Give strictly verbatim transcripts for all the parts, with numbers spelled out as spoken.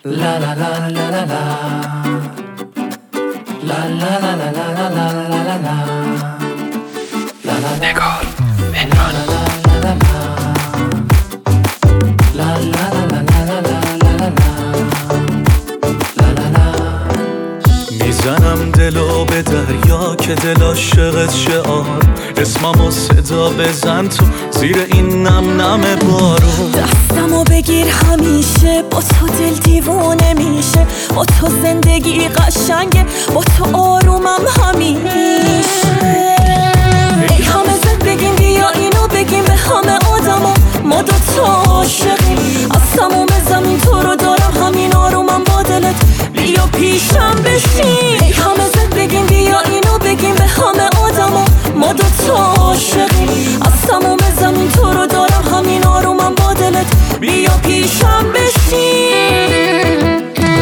La la la la la la La la la la la la la la la la La la نگار مهران La la la la la la la la La la la میزنم دلو به دریا که دل عاشقت شعار اسممو صدا بزن تو زیر این نم نم بارون دستمو بگیر همیشه با تو دل دیوونه میشه با تو زندگی قشنگه با تو آرومم همیشه ای همه زد بگیم بیا اینو بگیم به همه آدما ما دوتا عاشقیم از تموم زمین تو رو دارم همین آرومم با دلت بیا پیشم بشین ای همه زد بگیم بیا اینو بگیم به همه آدما ما دوتا عاشقیم از تموم زمین تو رو دارم همین آرومم با دلت بیا پیشم بشین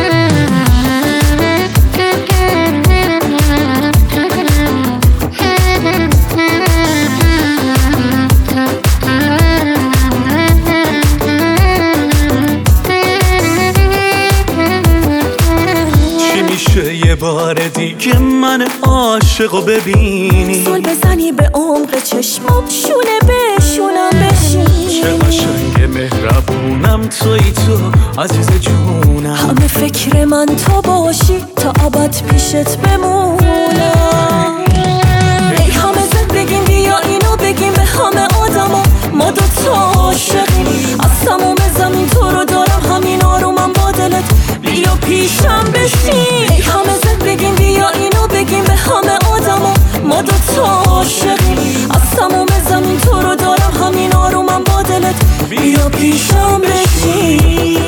یه بار دیگه من عاشقو ببینی سول بزنی به عمق چشمم شونه بشونم بشین چه قشنگ مهربونم توی تو عزیز جونم همه فکر من تو باشی تا ابد پیشت بمونم ای همه زد بگیم بیا اینو بگیم به همه آدما ما دوتا عاشقیم از تموم زمین تو رو دارم همین آرومم با دلت بیا پیشم بشین ای همه زد بگیم بیا اینو بگیم به همه آدما ما دوتا عاشقیم از تموم زمین تو رو دارم همین آرومم با دلت بیا پیشم بشین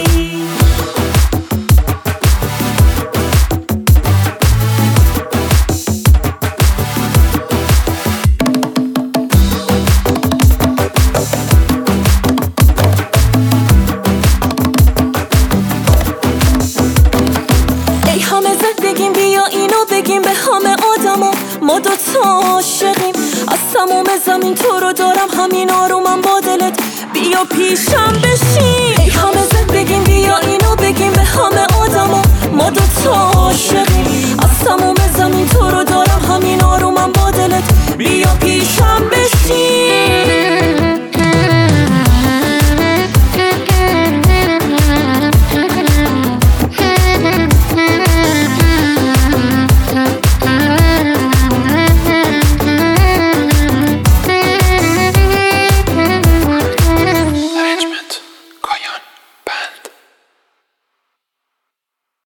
بگیم بیا اینو بگیم به همه آدما ما دوتا عاشقیم از تموم زمین تو رو دارم همین آرومم با دلت بیا پیشم بشین ای همه زد بگیم بیا اینو